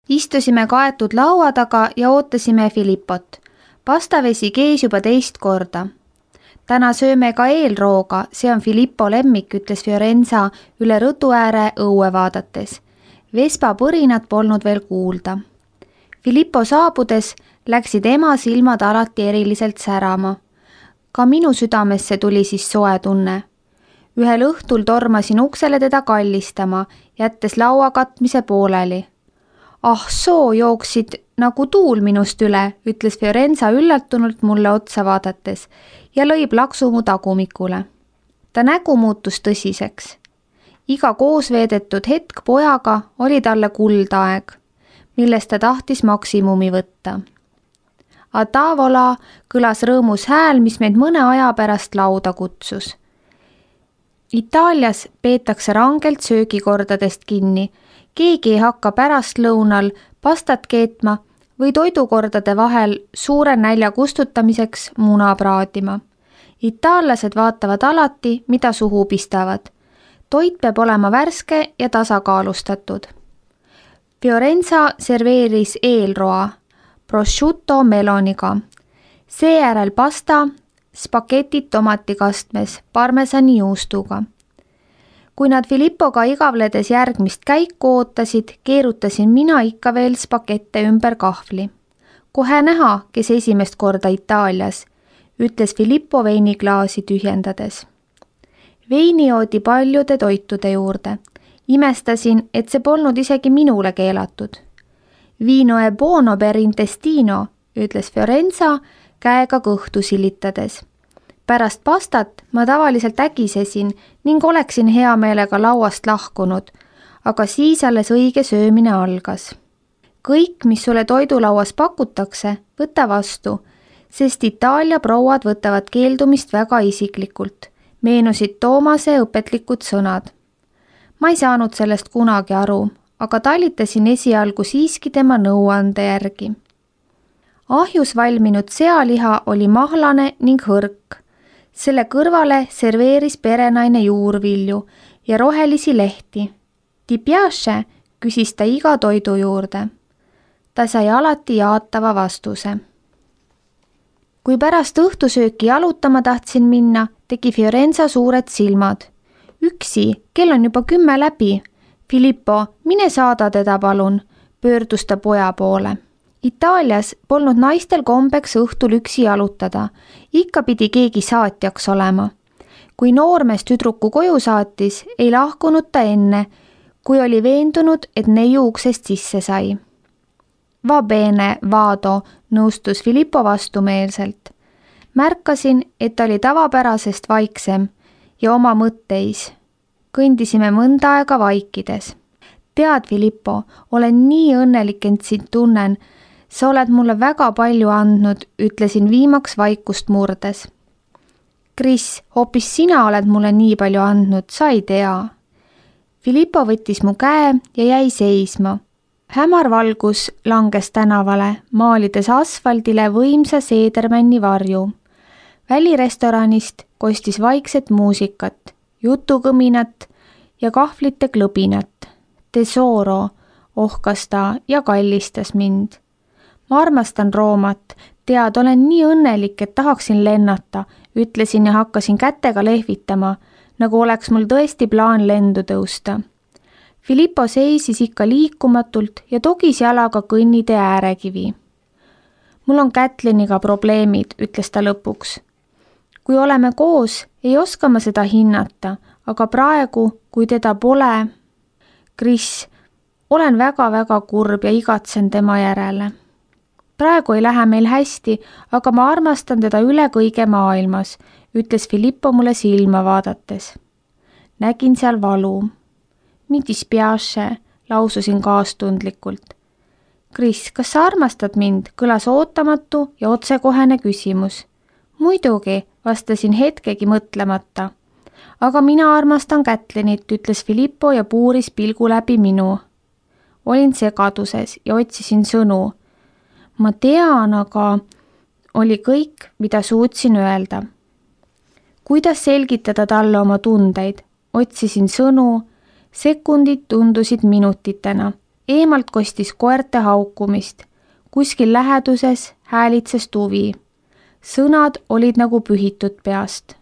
Istusime kaetud laua taga ja ootasime Filippot. Pastavesi kees juba teist korda. Täna sööme ka eelrooga, see on Filippo lemmik, ütles Fiorenza üle rõdu ääre õue vaadates. Vespa põrinat polnud veel kuulda. Filippo saabudes läksid ema silmad alati eriliselt särama. Ka minu südamesse tuli siis soe tunne. Ühel õhtul tormasin uksele teda kallistama, jättes laua katmise pooleli. Ah, soo jooksid nagu tuul minust üle, ütles Fiorenza üllatunult mulle otsa vaadates ja lõi plaksu mu tagumikule. Ta nägu muutus tõsiseks. Iga koos veedetud hetk pojaga oli talle kuldaeg, millest ta tahtis maksimumi võtta. A tavola kõlas rõõmus hääl, mis meid mõne aja pärast lauda kutsus. Itaalias peetakse rangelt söögikordadest kinni. Keegi ei hakka pärastlõunal pastat keetma või toidukordade vahel suure nälja kustutamiseks muna praadima. Itaallased vaatavad alati, mida suhu pistavad. Toit peab olema värske ja tasakaalustatud. Fiorenza serveeris eelroa, prosciutto meloniga. Seejärel pasta, spaketid tomatikastmes, parmesani juustuga. Kui nad Filippoga igavledes järgmist käiku ootasid, keerutasin mina ikka veel spakette ümber kahvli. Kohe näha, kes esimest korda Itaalias, ütles Filippo veiniklaasi tühjendades. Veini joodi paljude toitude juurde. Imestasin, et see polnud isegi minule keelatud. Vino e buono per intestino, ütles Fiorenza käega kõhtu silitades. Pärast pastat ma tavaliselt ägisesin ning oleksin hea meelega lauast lahkunud, aga siis alles õige söömine algas. Kõik, mis sulle toidulauas pakutakse, võta vastu, sest Itaalia prouad võtavad keeldumist väga isiklikult. Meenusid Toomase õpetlikud sõnad. Ma ei saanud sellest kunagi aru, aga talitasin esialgu siiski tema nõuande järgi. Ahjus valminud sealiha oli mahlane ning hõrk. Selle kõrvale serveeris perenaine juurvilju ja rohelisi lehti. Ti piace, küsis ta iga toidu juurde. Ta sai alati jaatava vastuse. Kui pärast õhtusööki jalutama tahtsin minna, tegi Fiorenza suured silmad. Üksi, kell on juba 10 läbi. Filippo, mine saada teda palun, pöördus ta poja poole. Itaalias polnud naistel kombeks õhtul üksi jalutada. Ikka pidi keegi saatjaks olema. Kui noormees tüdruku koju saatis, ei lahkunud ta enne, kui oli veendunud, et neiu uksest sisse sai. Va bene, vado, nõustus Filippo vastumeelselt. Märkasin, et ta oli tavapärasest vaiksem ja oma mõtteis. Kõndisime mõnda aega vaikides. Tead, Filippo, olen nii õnnelik, et sind tunnen. Sa oled mulle väga palju andnud, ütlesin viimaks vaikust murdes. Kris, hoopis sina oled mulle nii palju andnud, sa ei tea. Filippo võttis mu käe ja jäi seisma. Hämar valgus langes tänavale, maalides asfaldile võimsa seedermänni varju. Välirestoranist kostis vaikset muusikat, jutukõminat ja kahvlite klõbinat. Tesoro, ohkas ta ja kallistas mind. Ma armastan Roomat, tead, olen nii õnnelik, et tahaksin lennata, ütlesin ja hakkasin kätega lehvitama, nagu oleks mul tõesti plaan lendu tõusta. Filippo seisis ikka liikumatult ja togis jalaga kõnnitee äärekivi. Mul on Kätliniga probleemid, ütles ta lõpuks. Kui oleme koos, ei oska ma seda hinnata, aga praegu, kui teda pole... Kris, olen väga-väga kurb ja igatsen tema järele. Praegu ei lähe meil hästi, aga ma armastan teda üle kõige maailmas, ütles Filippo mulle silma vaadates. Nägin seal valu. Mi dispiace, laususin kaastundlikult. Kris, kas sa armastad mind? Kõlas ootamatu ja otsekohene küsimus. Muidugi, vastasin hetkegi mõtlemata. Aga mina armastan Kätlinit, ütles Filippo ja puuris pilgu läbi minu. Olin segaduses ja otsisin sõnu. Ma tean, aga oli kõik, mida suutsin öelda. Kuidas selgitada talle oma tundeid? Otsisin sõnu, sekundid tundusid minutitena. Eemalt kostis koerte haukumist. Kuskil läheduses häälitses tuvi. Sõnad olid nagu pühitud peast.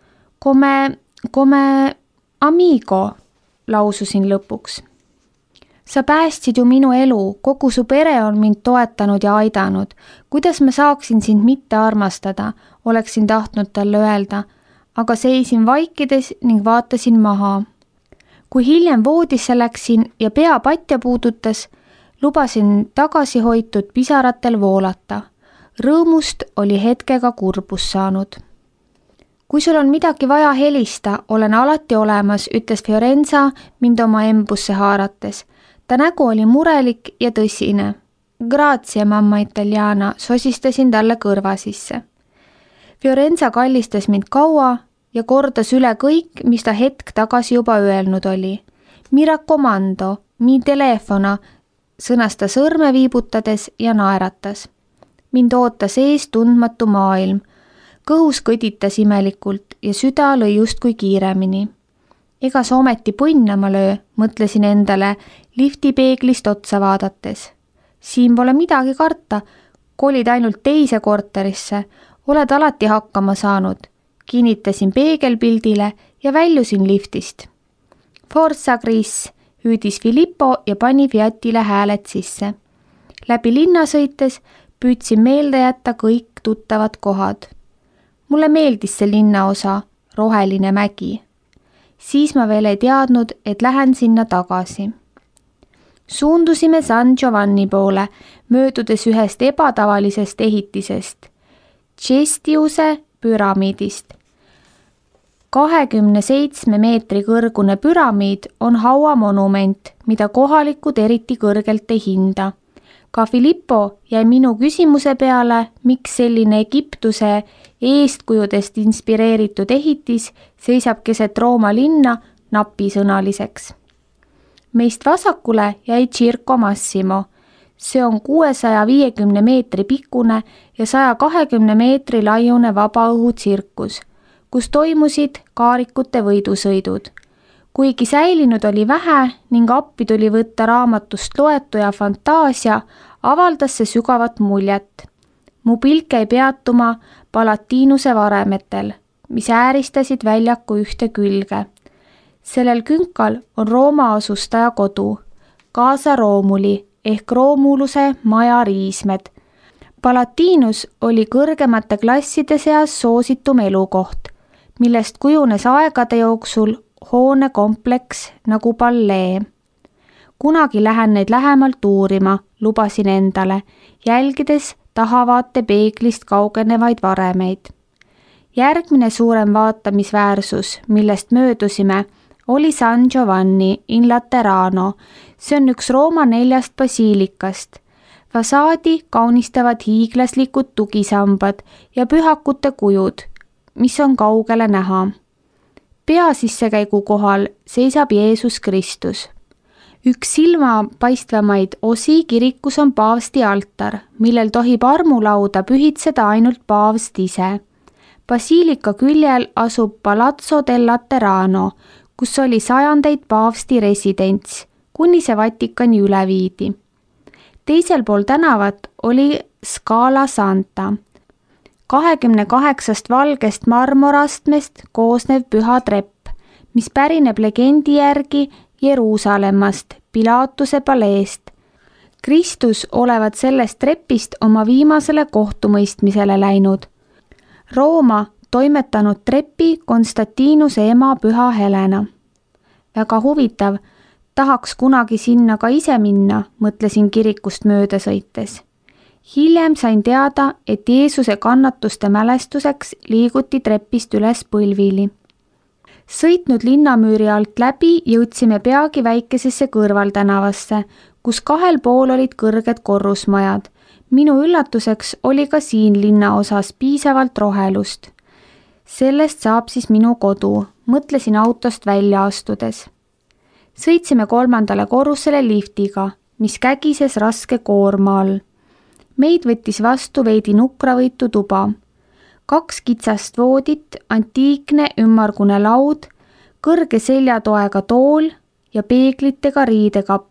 Come amigo, laususin lõpuks. Sa päästsid ju minu elu, kogu su pere on mind toetanud ja aidanud. Kuidas ma saaksin sind mitte armastada, oleksin tahtnud talle öelda, aga seisin vaikides ning vaatasin maha. Kui hiljem voodisse läksin ja pea patja puudutas, lubasin tagasihoitud pisaratel voolata. Rõõmust oli hetkega kurbus saanud. Kui sul on midagi vaja helista, olen alati olemas, ütles Fiorenza mind oma embusse haarates. Ta nägu oli murelik ja tõsine. Grazie, mamma Italiana, sosistasin talle kõrva sisse. Fiorenza kallistas mind kaua ja kordas üle kõik, mis ta hetk tagasi juba öelnud oli. Mi raccomando, mi telefona, sõnas ta sõrme viibutades ja naeratas. Mind ootas ees tundmatu maailm. Kõhus kõditas imelikult ja süda lõi justkui kiiremini. Ega sa ometi põnnama löö, mõtlesin endale liftipeeglist otsa vaadates. Siin pole midagi karta, kolid ainult teise korterisse, oled alati hakkama saanud. Kinnitasin peegelpildile ja väljusin liftist. Forza Chris, hüüdis Filippo ja pani Fiatile hääled sisse. Läbi linna sõites püüdsin meelde jätta kõik tuttavad kohad. Mulle meeldis see linnaosa, roheline mägi. Siis ma veel ei teadnud, et lähen sinna tagasi. Suundusime San Giovanni poole, möödudes ühest ebatavalisest ehitisest, Cestiuse püramiidist. 27 meetri kõrgune püramiid on hauamonument, mida kohalikud eriti kõrgelt ei hinda. Ka Filippo jäi minu küsimuse peale, miks selline Egiptuse eestkujudest inspireeritud ehitis seisab keset Rooma linna napisõnaliseks. Meist vasakule jäi Circo Massimo. See on 650 meetri pikkune ja 120 meetri laiune vabaõhutsirkus, kus toimusid kaarikute võidusõidud. Kuigi säilinud oli vähe ning appi tuli võtta raamatust loetu ja fantaasia, avaldas see sügavat muljet. Mu pilk jäi peatuma Palatinuse varemetel, mis ääristasid väljaku ühte külge. Sellel künkal on Rooma asustaja kodu, Casa Romuli ehk Romuluse maja riismed. Palatinus oli kõrgemate klasside seas soositum elukoht, millest kujunes aegade jooksul hoonekompleks nagu pallee. Kunagi lähen neid lähemalt uurima, lubasin endale, jälgides tahavaate peeglist kaugenevaid varemeid. Järgmine suurem vaatamisväärsus, millest möödusime, oli San Giovanni in Laterano. See on üks Rooma 4 basiilikast. Fasaadi kaunistavad hiiglaslikud tugisambad ja pühakute kujud, mis on kaugele näha. Pea sissekäigu kohal seisab Jeesus Kristus. Üks silmapaistvamaid osi kirikus on paavsti altar, millel tohib armulauda pühitseda ainult paavst ise. Basiilika küljel asub Palazzo del Laterano, kus oli sajandeid paavsti residents, kuni see Vatikani üle viidi. Teisel pool tänavat oli Scala Santa, 28 valgest marmorastmest koosnev püha trepp, mis pärineb legendi järgi Jeruusalemmast, Pilatuse paleest. Kristus olevat sellest trepist oma viimasele kohtumõistmisele läinud. Rooma toimetanud trepi Konstantinuse ema püha Helena. Väga huvitav, tahaks kunagi sinna ka ise minna, mõtlesin kirikust mööda sõites. Hiljem sain teada, et Jeesuse kannatuste mälestuseks liiguti trepist üles põlvili. Sõitnud linnamüüri alt läbi jõudsime peagi väikesesse kõrvaltänavasse, kus kahel pool olid kõrged korrusmajad. Minu üllatuseks oli ka siin linnaosas piisavalt rohelust. Sellest saab siis minu kodu, mõtlesin autost välja astudes. Sõitsime 3. korrusele liftiga, mis kägises raske koorma all. Meid võttis vastu veidi nukravõitu tuba. 2 kitsast voodit, antiikne ümmargune laud, kõrge seljatoega tool ja peeglitega riidekapp.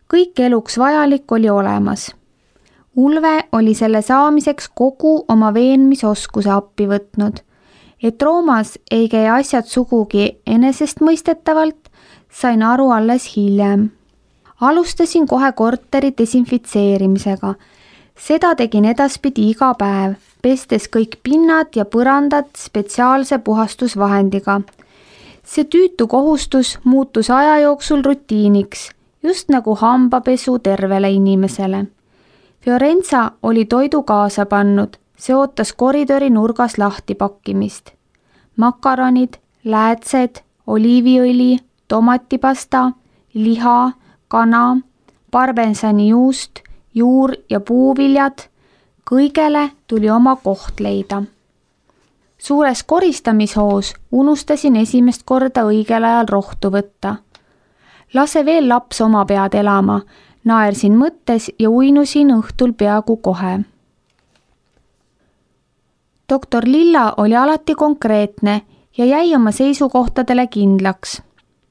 kõik eluks vajalik oli olemas. Ulve oli selle saamiseks kogu oma veenmisoskuse appi võtnud. Et Roomas ei käi asjad sugugi enesestmõistetavalt, sain aru alles hiljem. Alustasin kohe korteri desinfitseerimisega. Seda tegin edaspidi iga päev, pestes kõik pinnad ja põrandad spetsiaalse puhastusvahendiga. See tüütu kohustus muutus aja jooksul rutiiniks, just nagu hambapesu tervele inimesele. Fiorenza oli toidu kaasa pannud, see ootas koridori nurgas lahtipakkimist. Makaronid, läätsed, oliiviõli, tomatipasta, liha, kana, parmesani juust, juur- ja puuviljad, kõigele tuli oma koht leida. Suures koristamishoos unustasin esimest korda õigel ajal rohtu võtta. Lase veel laps oma pead elama, naersin mõttes ja uinusin õhtul peaaegu kohe. Doktor Lilla oli alati konkreetne ja jäi oma seisukohtadele kindlaks.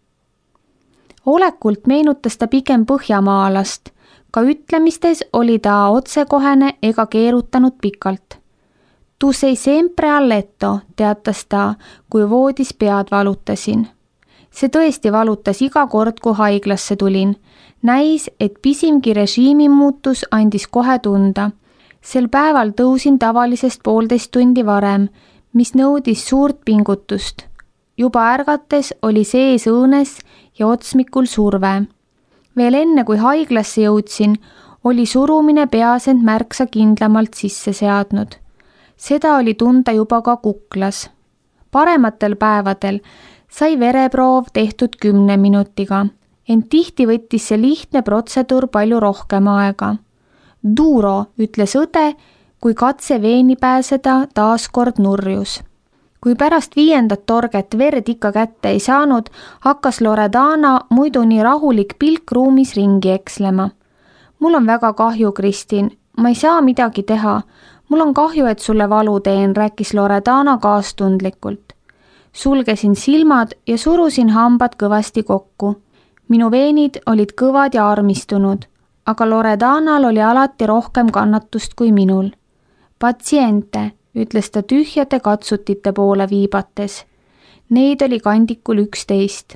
Olekult meenutas ta pigem põhjamaalast, ka ütlemistes oli ta otsekohene ega keerutanud pikalt. Tu sei sempre a letto, teatas ta, kui voodis pead valutasin. See tõesti valutas iga kord, kui haiglasse tulin. Näis, et pisimgi režiimi muutus andis kohe tunda. Sel päeval tõusin tavalisest 1,5 tundi varem, mis nõudis suurt pingutust. Juba ärgates oli sees õõnes ja otsmikul surve. Veel enne, kui haiglasse jõudsin, oli surumine peas end märksa kindlamalt sisse seadnud. Seda oli tunda juba ka kuklas. Parematel päevadel sai vereproov tehtud 10 minutiga, ent tihti võttis see lihtne protseduur palju rohkem aega. Duro, ütles õde, kui katse veeni pääseda taas kord nurjus. Kui pärast 5. torget verd ikka kätte ei saanud, hakkas Loredana muidu nii rahulik pilk ruumis ringi ekslema. Mul on väga kahju, Kristin, ma ei saa midagi teha. Mul on kahju, et sulle valu teen, rääkis Loredana kaastundlikult. Sulgesin silmad ja surusin hambad kõvasti kokku. Minu veenid olid kõvad ja armistunud, aga Loredanal oli alati rohkem kannatust kui minul. Patsiente, ütles ta tühjade katsutite poole viibates. Neid oli kandikul 11.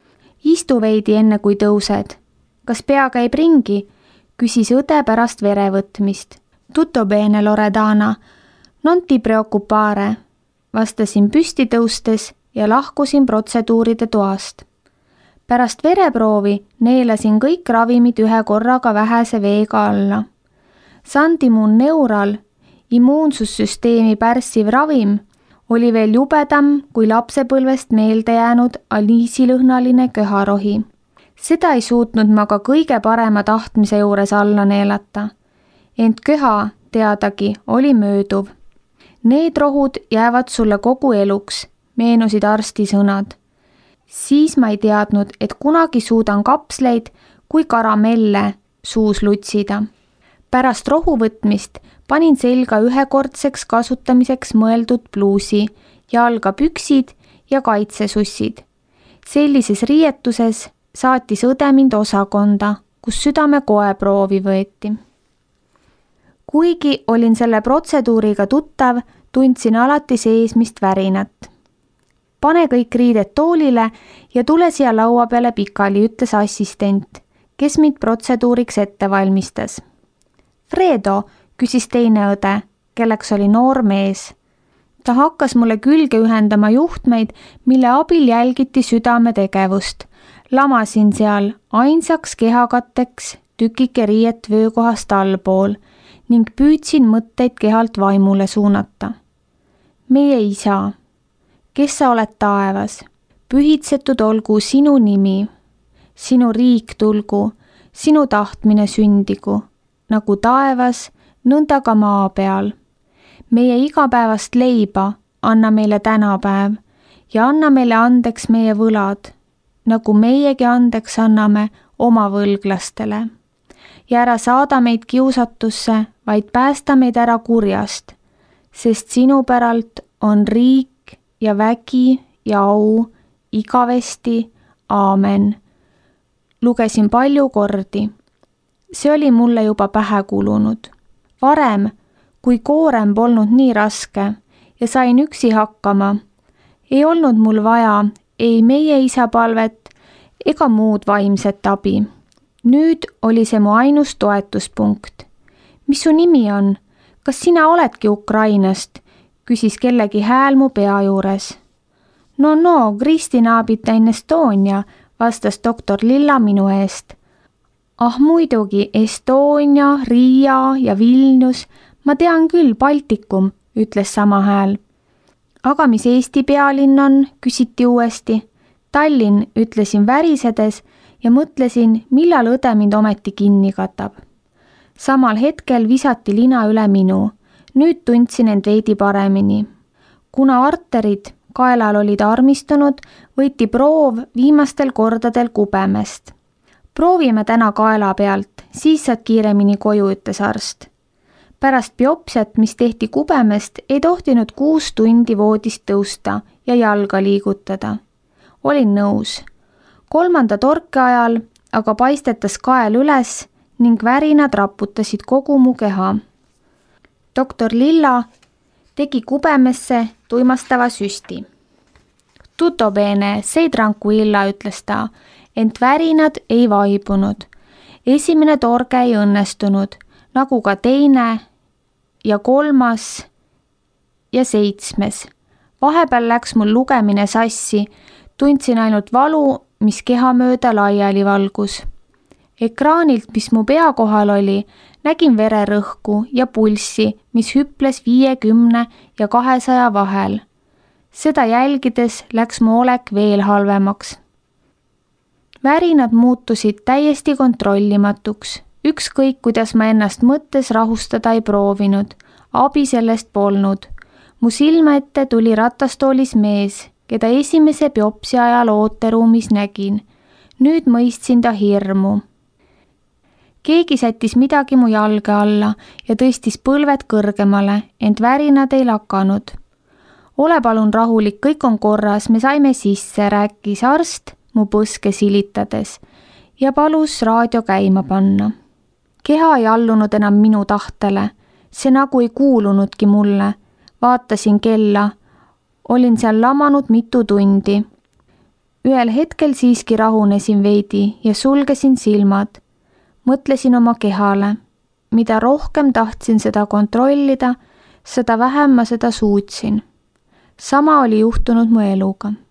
Istu veidi enne, kui tõused. Kas pea käib ringi? Küsis õde pärast verevõtmist. Tutto bene, Loredana. Non ti preoccupare. Vastasin püsti tõustes ja lahkusin protseduuride toast. Pärast vereproovi neelasin kõik ravimid ühe korraga vähese veega alla. Sandimun neural, immuunsussüsteemi pärssiv ravim, oli veel jubedam kui lapsepõlvest meelde jäänud aliisilõhnaline köharohi. Seda ei suutnud ma ka kõige parema tahtmise juures alla neelata. Ent köha, teadagi, oli mööduv. Need rohud jäävad sulle kogu eluks, meenusid arsti sõnad. Siis ma ei teadnud, et kunagi suudan kapsleid kui karamelle suus lutsida. Pärast rohu võtmist panin selga ühekordseks kasutamiseks mõeldud pluusi, jalgapüksid ja kaitsesussid. Sellises riietuses saatis õde mind osakonda, kus südame koeproovi võeti. Kuigi olin selle protseduuriga tuttav, tundsin alati seesmist värinat. Pane kõik riided toolile ja tule siia laua peale pikali, ütles assistent, kes mind protseduuriks ette valmistas. Fredo, küsis teine õde, kelleks oli noor mees. Ta hakkas mulle külge ühendama juhtmeid, mille abil jälgiti südame tegevust. Lamasin seal ainsaks kehakatteks tükike riiet vöökohast allpool ning püüdsin mõtteid kehalt vaimule suunata. Meie isa, kes sa oled taevas, pühitsetud olgu sinu nimi, sinu riik tulgu, sinu tahtmine sündigu, nagu taevas, nõnda ka maa peal. Meie igapäevast leiba anna meile tänapäev ja anna meile andeks meie võlad, nagu meiegi andeks anname oma võlglastele. Ja ära saada meid kiusatusse, vaid päästa meid ära kurjast, sest sinu päralt on riik ja vägi ja au igavesti. Aamen. Lugesin palju kordi. See oli mulle juba pähe kulunud. Varem, kui koorem polnud nii raske ja sain üksi hakkama, ei olnud mul vaja ei meie isa palvet ega muud vaimset abi. Nüüd oli see mu ainus toetuspunkt. Mis su nimi on? Kas sina oledki Ukrainast? Küsis kellegi hääl mu pea juures. No, Kristina Abitain Estonia, vastas doktor Lilla minu eest. Ah muidugi, Estonia, Riia ja Vilnius, ma tean küll, Baltikum, ütles sama hääl. Aga mis Eesti pealinn on, küsiti uuesti. Tallinn, ütlesin värisedes ja mõtlesin, millal õde mind ometi kinni katab. Samal hetkel visati lina üle minu. Nüüd tundsin end veidi paremini. Kuna arterid kaelal olid armistunud, võeti proov viimastel kordadel kubemest. Proovime täna kaela pealt, siis saad kiiremini koju, ütles arst. Pärast biopsiat, mis tehti kubemest, ei tohtinud 6 tundi voodist tõusta ja jalga liigutada. Olin nõus. 3. torke ajal aga paistetas kael üles ning värinad raputasid kogu mu keha. Doktor Lilla tegi kubemesse tuimastava süsti. Tutto bene, sei tranquilla, ütles ta, ent värinad ei vaibunud. Esimene torge ei õnnestunud, nagu ka teine ja 3. ja 7. Vahepeal läks mul lugemine sassi, tundsin ainult valu, mis keha mööda laiali valgus. Ekraanilt, mis mu pea kohal oli, nägin vererõhku ja pulssi, mis hüples 50 ja 200 vahel. Seda jälgides läks mu olek veel halvemaks. Värinad muutusid täiesti kontrollimatuks. Ükskõik, kuidas ma ennast mõttes rahustada ei proovinud. Abi sellest polnud. Mu silma ette tuli ratastoolis mees, keda esimese biopsia ajal ooteruumis nägin. Nüüd mõistsin ta hirmu. Keegi sättis midagi mu jalge alla ja tõstis põlved kõrgemale, ent värinad ei lakanud. Ole palun rahulik, kõik on korras, me saime sisse, rääkis arst mu põske silitades ja palus raadio käima panna. Keha ei allunud enam minu tahtele, see nagu ei kuulunudki mulle. Vaatasin kella, olin seal lamanud mitu tundi. Ühel hetkel siiski rahunesin veidi ja sulgesin silmad. Mõtlesin oma kehale. Mida rohkem tahtsin seda kontrollida, seda vähem ma seda suutsin. Sama oli juhtunud mu eluga.